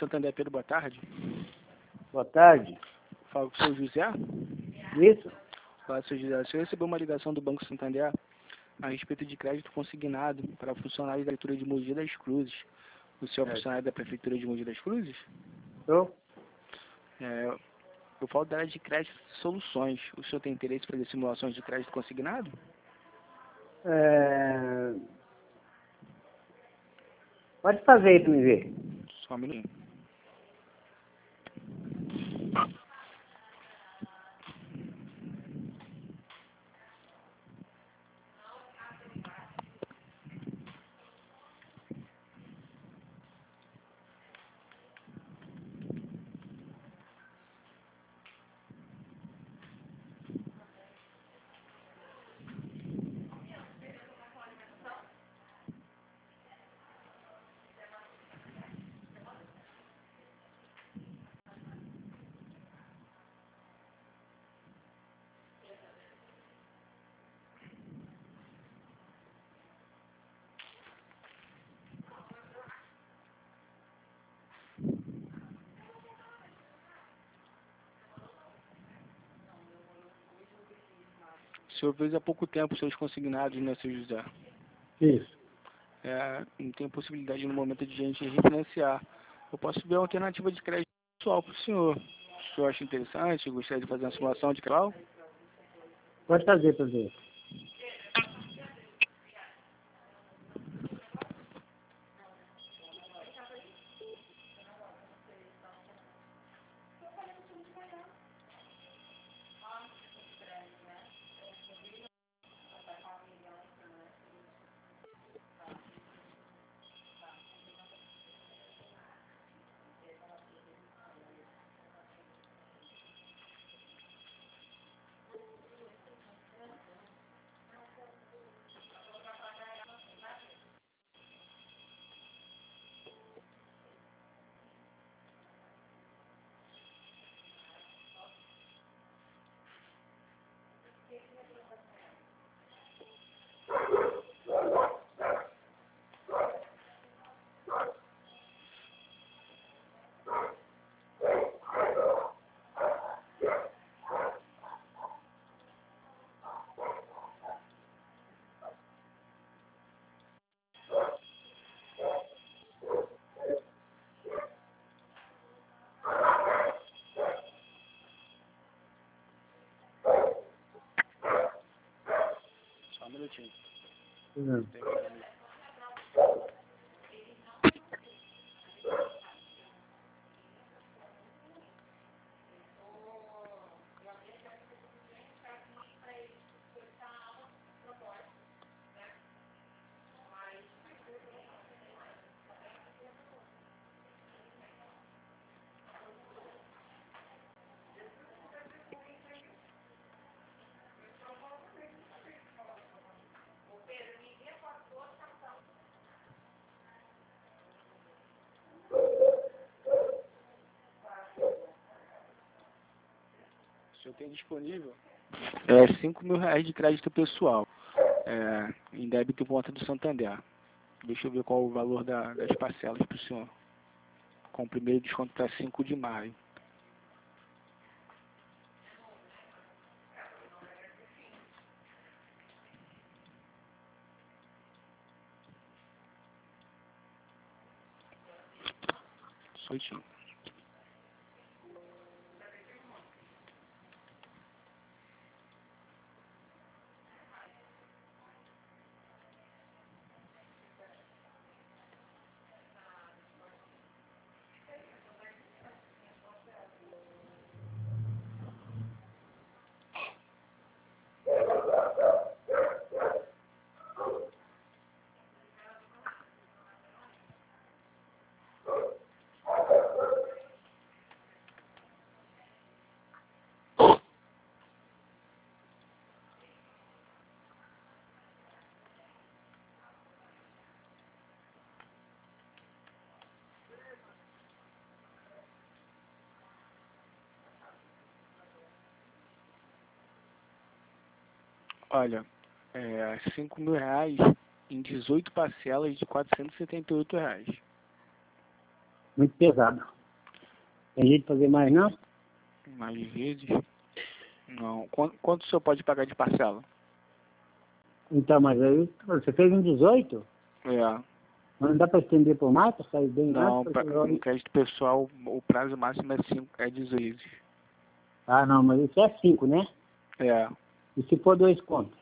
Santander, Pedro, boa tarde. Boa tarde. Falo com o senhor José. Isso? Fala, senhor José. O senhor recebeu uma ligação do Banco Santander a respeito de crédito consignado para funcionários da Prefeitura de Mogi das Cruzes. O senhor é funcionário da Prefeitura de Mogi das Cruzes? Sou? Eu falo da área de crédito e soluções. O senhor tem interesse em fazer simulações de crédito consignado? Pode fazer aí para me ver. Só um minutinho. O senhor fez há pouco tempo seus consignados, né, seu José? Isso. Não tem possibilidade no momento de a gente refinanciar. Eu posso ver uma alternativa de crédito pessoal para o senhor. O senhor acha interessante? Gostaria de fazer uma simulação de crédito? Pode fazer para ver. Só um minutinho. Não. O senhor tem disponível R$ 5.000 de crédito pessoal em débito em conta do Santander. Deixa eu ver qual o valor das parcelas para o senhor. Com o primeiro desconto para 5 de maio. Só um minutinho. Olha, R$ 5.000 em 18 parcelas de R$ 478. Muito pesado. Tem jeito de fazer mais, não? Mais vezes? Não. Quanto o senhor pode pagar de parcela? Então, mas aí você fez um 18? É. Mas não dá para estender por mais, para sair bem Não, mais? no crédito pessoal, o prazo máximo é 18 vezes. Ah, não, mas isso é 5, né? É. E se for 2 contos?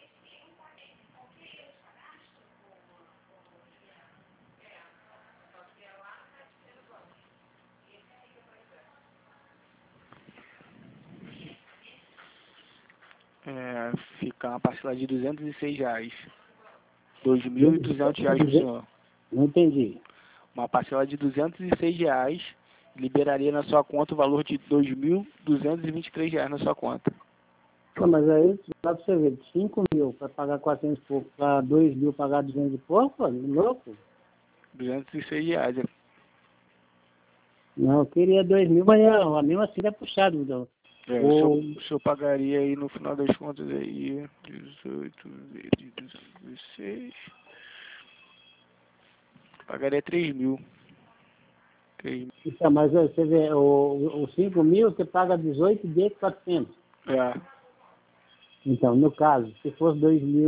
Fica uma parcela de R$ 206. R$ 2.200 pro senhor. Não entendi. Uma parcela de R$ 206 liberaria na sua conta o valor de R$ 2.223 na sua conta. Não, mas aí, dá pra você ver, de 5 mil para pagar 400 e pouco, para 2 mil pagar 200 e pouco, pô, louco? R$ 206. Não, eu queria 2 mil, mas a mesma assim é puxado, então. O senhor pagaria aí no final das contas aí 18 vezes 16. Pagaria 3 mil. 3 mil. Então, mas você vê, o 5 mil você paga 18 vezes 400. É. Então, no caso, se fosse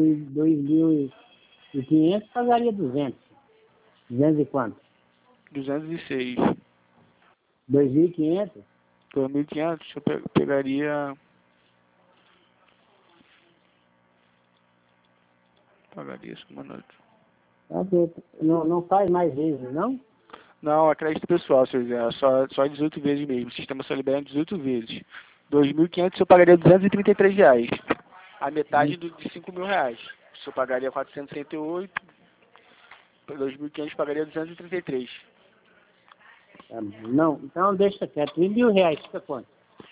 2.500, pagaria 200. 200 e quanto? 206. 2.500? 2.500, o senhor pegaria... Pagaria isso, mano. Não faz mais vezes, não? Não, é crédito pessoal, senhor Zé. Só 18 vezes mesmo. O sistema só libera 18 vezes. 2.500 o senhor pagaria R$ 233. A metade de R$ 5.000. O senhor pagaria 468. 2.500 pagaria 233. Não, então deixa quieto. E R$ 1.000 fica quanto?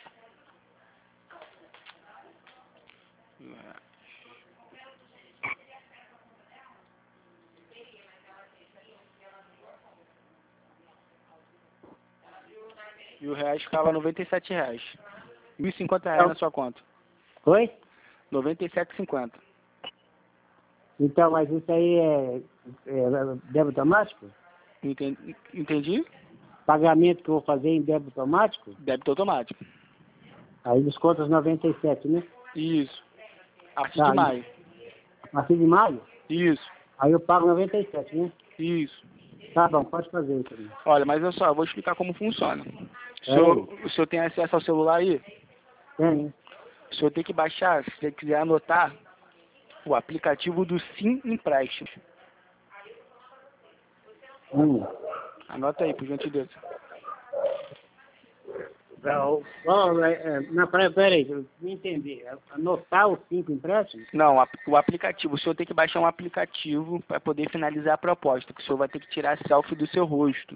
R$ 1.000 ficava R$ 97. R$ 1.050 na sua conta. Foi? R$ 97,50. Então, mas isso aí é débito automático? Entendi? Pagamento que eu vou fazer em débito automático? Débito automático. Aí desconta os 97, né? Isso. A partir Tá, de maio. A partir de maio? Isso. Aí eu pago 97, né? Isso. Tá bom, pode fazer isso aí. Olha, mas olha só, eu vou explicar como funciona. O senhor tem acesso ao celular aí? Tem. O senhor tem que baixar, se você quiser anotar, o aplicativo do Sim Empréstimos. Anota aí, por gentileza. Não, peraí, eu não entendi. Anotar os 5 empréstimos? Não, o aplicativo. O senhor tem que baixar um aplicativo para poder finalizar a proposta, que o senhor vai ter que tirar selfie do seu rosto.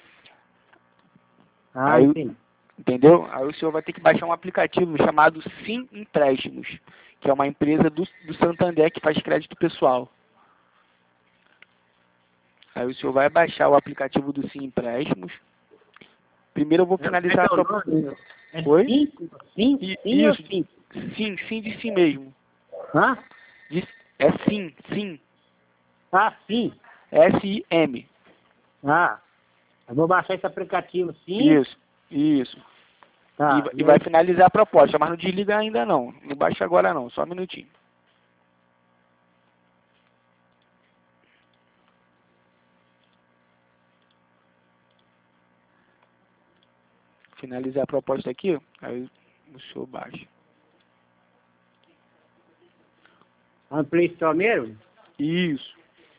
Ah, Aí, entendi. entendeu? Aí o senhor vai ter que baixar um aplicativo chamado Sim Empréstimos, que é uma empresa do Santander que faz crédito pessoal. Aí o senhor vai baixar o aplicativo do Sim Empréstimos. Primeiro eu vou finalizar a proposta. Oi? Sim ou Isso, sim? sim de sim mesmo. Hã? É sim. Ah, sim. S-I-M. Ah, eu vou baixar esse aplicativo, sim. Isso. Tá. E vai finalizar a proposta, mas não desliga ainda não. Não baixa agora não, só um minutinho. Finalizar a proposta aqui, aí o senhor baixa. No Play Store mesmo? Isso.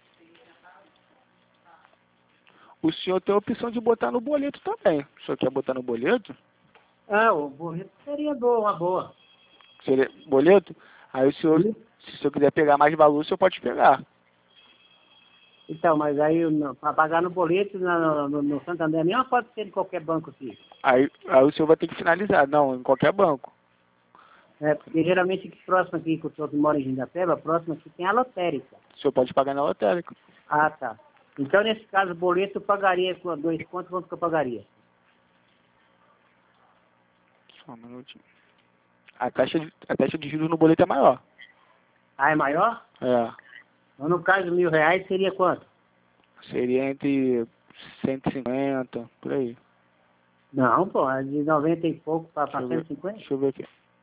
O senhor tem a opção de botar no boleto também. O senhor quer botar no boleto? Ah, o boleto seria uma boa. Seria boleto? Aí se o senhor quiser pegar mais valor, o senhor pode pegar. Então, mas aí para pagar no boleto no Santander mesmo pode ser em qualquer banco aqui? Aí o senhor vai ter que finalizar. Não, em qualquer banco. É, porque geralmente aqui próximo aqui, que o senhor que mora em Jindapeba, próximo aqui tem a lotérica. O senhor pode pagar na lotérica. Ah, tá. Então, nesse caso, o boleto eu pagaria com 2 contos, quanto que eu pagaria? Só um minutinho. A taxa de juros no boleto é maior. Ah, é maior? É. Então, no caso, R$ 1.000 seria quanto? Seria entre 150, por aí. Não, pô, é de 90 e pouco para Deixa eu ver. 150. Deixa eu ver aqui.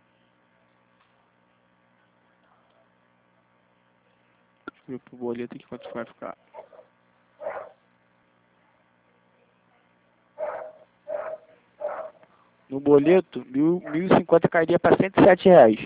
Deixa eu ver pro boleto aqui quanto vai ficar. No boleto, 1.050 cairia para R$ 107.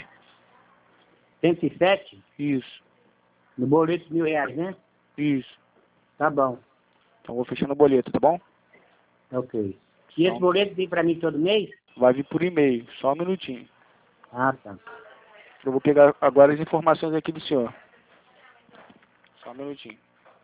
107? Isso, No boleto R$ 1.000, né? isso. Tá bom. Então vou fechando o boleto, tá bom? Ok. E esse boleto vem para mim todo mês? Vai vir por e-mail, só um minutinho. Ah, tá. Eu vou pegar agora as informações aqui do senhor. Só um minutinho.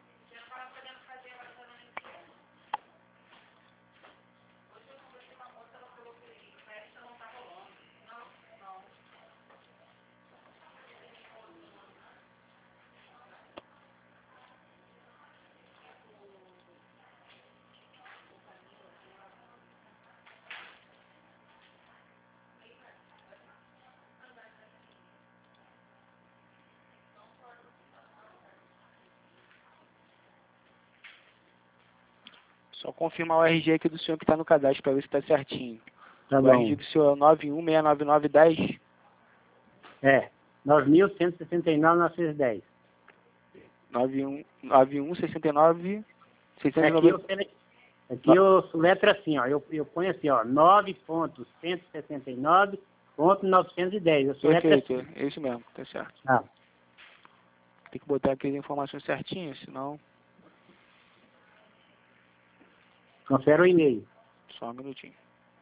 Só confirmar o RG aqui do senhor que está no cadastro para ver se está certinho. Tá O bom. RG do senhor é 9169910. É. 9.169.910. 9169 Aqui 690. eu letra assim, ó. Eu ponho assim, ó. 9.169.910. Eu letra Perfeito, assim. é isso mesmo, tá certo. Ah, Tem que botar aqui as informações certinhas, senão... confere o e-mail. Só um minutinho.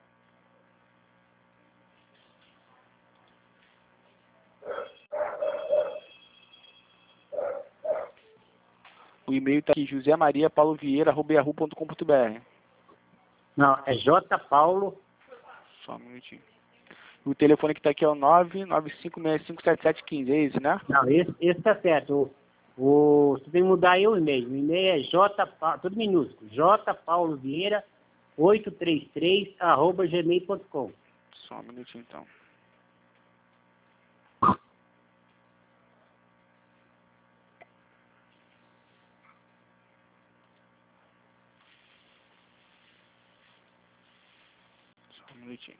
O e-mail tá aqui, josemariapaulovieira@yahoo.com.br. Não, é J. Paulo. Só um minutinho. O telefone que tá aqui é o 995657715, é esse, né? Não, esse tá certo. Você tem que mudar aí o e-mail. O e-mail é J. Tudo minúsculo. J. Paulo Vieira 833@gmail.com. Só um minutinho, então. Só um minutinho.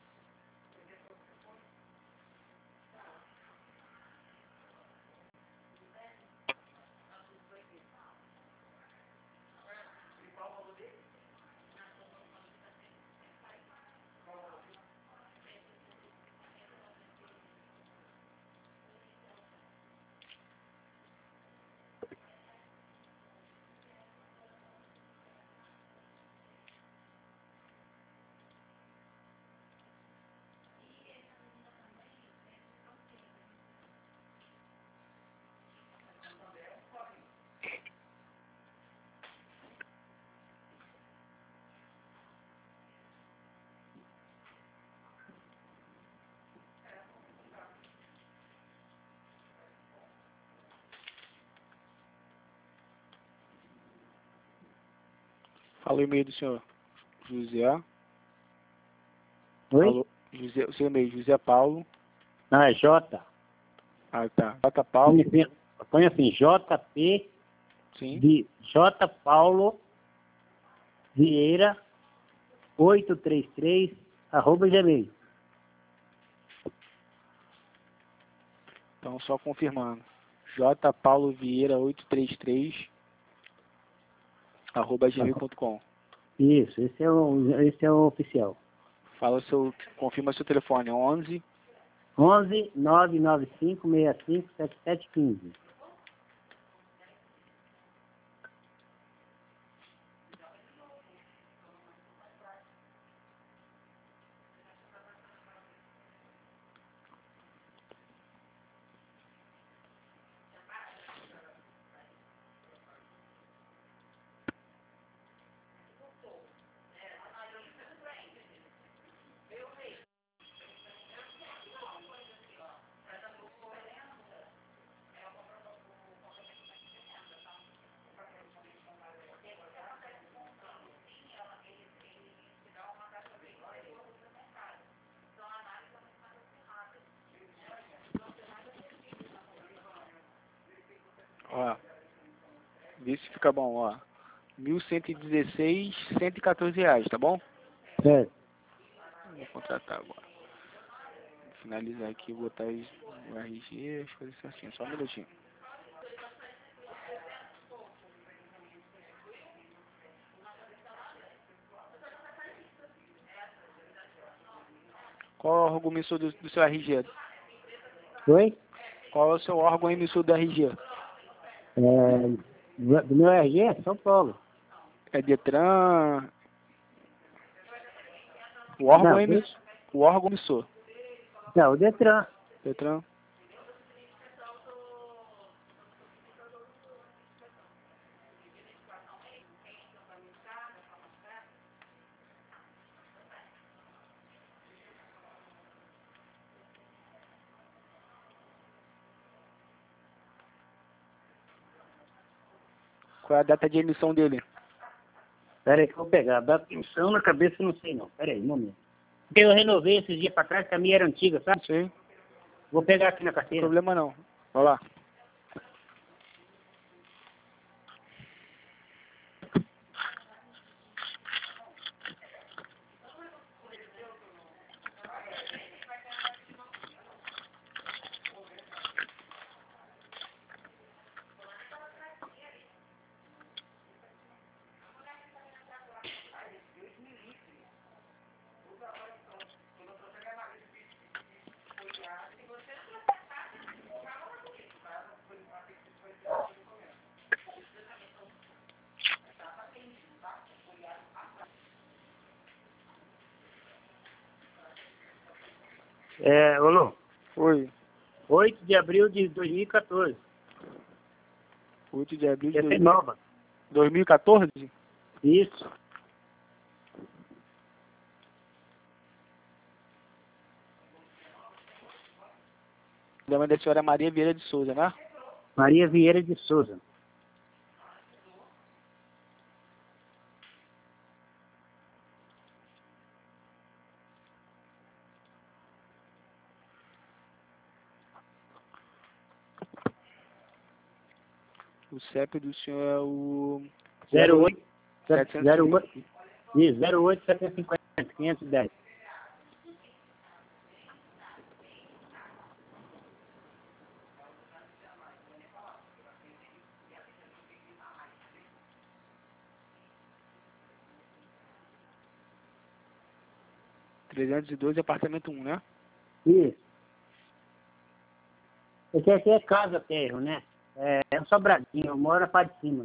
Fala o e-mail do senhor. José. Oi? Falou. José, o seu e-mail, José Paulo. Não, é J. Ah, tá. J Paulo. Põe assim, JP Sim. de J. Paulo Vieira 833@gmail. Então, só confirmando. J Paulo Vieira 833@gmail.com. Isso, esse é o oficial. Confirma seu telefone, 11. 11-995-65-7715. Ó, vê se fica bom, ó. R$ 1.116, R$ 114, tá bom? Certo. Vou contratar agora. Vou finalizar aqui, botar o RG, as coisas certinho. Só um minutinho. Qual é o órgão emissor do seu RG? Oi? Qual é o seu órgão emissor do RG? Do meu RG é São Paulo. É Detran? O órgão Não, emissor. O órgão emissor. não, o Detran. Detran. Qual é a data de emissão dele? Pera aí que eu vou pegar. Dá atenção na cabeça, eu não sei não. Pera aí, um momento. Porque eu renovei esses dias pra trás, que a minha era antiga, sabe? Sim, Vou pegar aqui na não tem carteira. problema não. Vai lá. Olô, Oi. 8 de abril de 2014. 8 de abril de Essa é nova. 2014? Isso. Da mãe da senhora Maria Vieira de Souza, né? Maria Vieira de Souza. O CEP do senhor é o 08 750. 08 isso, 08 750 510. Apartamento 1, né? Isso. Esse aqui é casa terro, né? É um sobradinho, eu moro na parte de cima.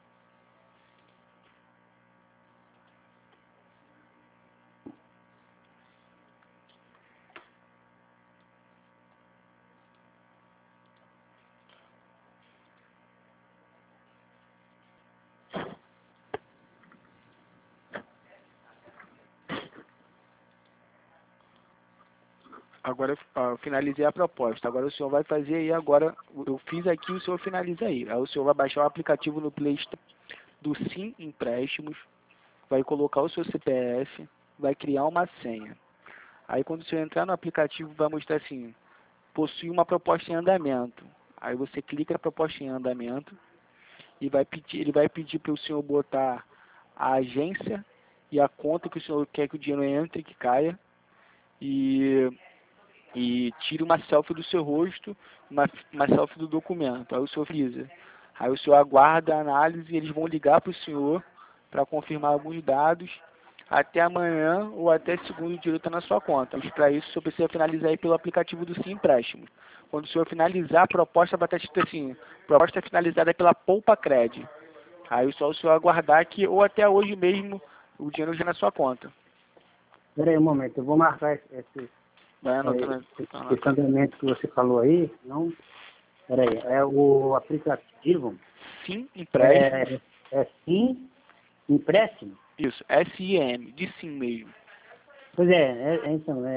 Agora eu finalizei a proposta. Agora o senhor vai fazer aí agora. Eu fiz aqui, o senhor finaliza aí. Aí o senhor vai baixar o aplicativo no Play Store do Sim Empréstimos, vai colocar o seu CPF, vai criar uma senha. Aí quando o senhor entrar no aplicativo vai mostrar assim, possui uma proposta em andamento. Aí você clica na proposta em andamento e ele vai pedir para o senhor botar a agência e a conta que o senhor quer que o dinheiro entre, que caia, e, e tire uma selfie do seu rosto, uma selfie do documento. Aí o senhor frisa. Aí o senhor aguarda a análise e eles vão ligar para o senhor para confirmar alguns dados. Até amanhã ou até segundo o dinheiro está na sua conta. Mas para isso o senhor precisa finalizar aí pelo aplicativo do Sim Empréstimo. Quando o senhor finalizar, a proposta vai estar escrito assim, proposta finalizada pela Poupa Cred. Aí só o senhor aguardar que, ou até hoje mesmo, o dinheiro já na sua conta. Espera aí um momento, eu vou marcar Vai anotando. esse andamento que você falou aí. Não, espera aí, é o aplicativo. Sim, empréstimo. É Sim Empréstimo? Isso, S-I-M, de sim mesmo. Pois então,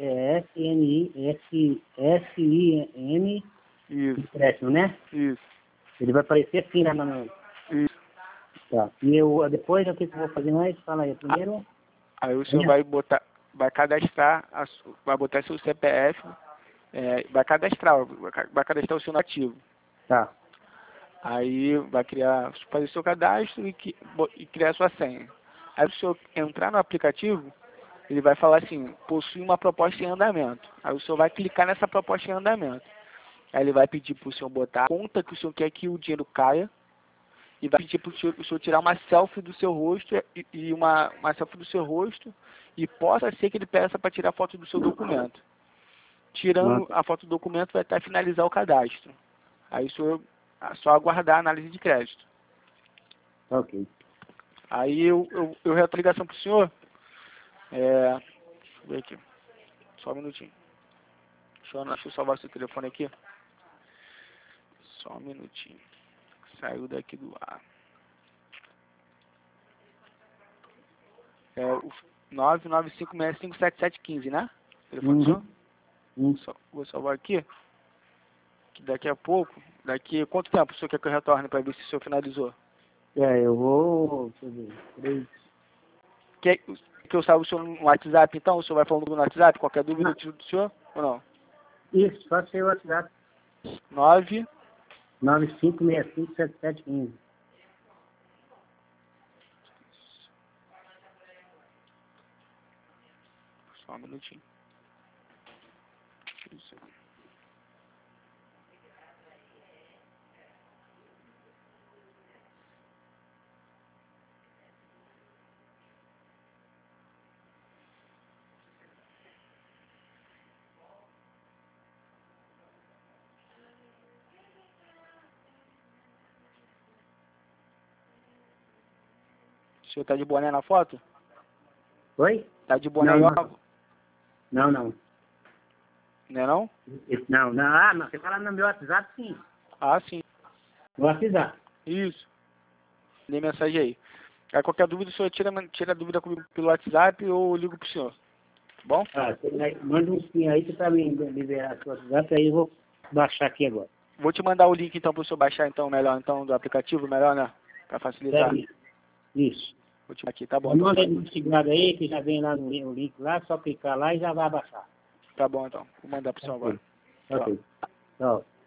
S-I-M Isso, Empréstimo, né? isso, Ele vai aparecer assim lá no... isso. Tá. Depois, o que eu vou fazer mais? Fala aí, primeiro... Aí o senhor vai botar, vai cadastrar, vai botar seu CPF, vai cadastrar o seu nativo. Tá. Aí vai fazer seu cadastro e criar sua senha. Aí se o senhor entrar no aplicativo, ele vai falar assim, possui uma proposta em andamento. Aí o senhor vai clicar nessa proposta em andamento. Aí ele vai pedir para o senhor botar a conta que o senhor quer que o dinheiro caia. E vai pedir para o senhor tirar uma selfie do seu rosto e uma selfie do seu rosto. E possa ser que ele peça para tirar foto do seu documento. Tirando a foto do documento vai até finalizar o cadastro. Aí o senhor é só aguardar a análise de crédito. Ok. Aí eu reto a ligação para o senhor. Deixa eu ver aqui. Só um minutinho. Deixa eu salvar seu telefone aqui. Só um minutinho. Saiu daqui do ar. O 995657715, né? Telefone do senhor? Vou salvar aqui. Que daqui a pouco, quanto tempo o senhor quer que eu retorne para ver se o senhor finalizou? Eu vou... Deixa eu ver. Quer que eu salve o senhor no WhatsApp, então? O senhor vai falando no WhatsApp? Qualquer dúvida eu tiro do senhor ou não? Isso, pode ser o WhatsApp. 95657715. Só um minutinho. Isso. O senhor tá de boné na foto? Oi? Tá de boné e óculos? Não. Não é não? Não. Ah, não. Você fala no meu WhatsApp, sim. Ah, sim. No WhatsApp. Isso. Dê mensagem aí. Aí qualquer dúvida, o senhor tira a dúvida comigo pelo WhatsApp ou eu ligo pro senhor. Tá bom? Manda um sim aí para mim liberar o WhatsApp, aí eu vou baixar aqui agora. Vou te mandar o link então para o senhor baixar então melhor então do aplicativo, melhor, né? Para facilitar. Isso. Vou te mandar aqui, tá bom. Manda investigado aí, que já vem lá no link lá, só clicar lá e já vai baixar. Tá bom então. Vou mandar pro senhor agora. Ok. Tchau.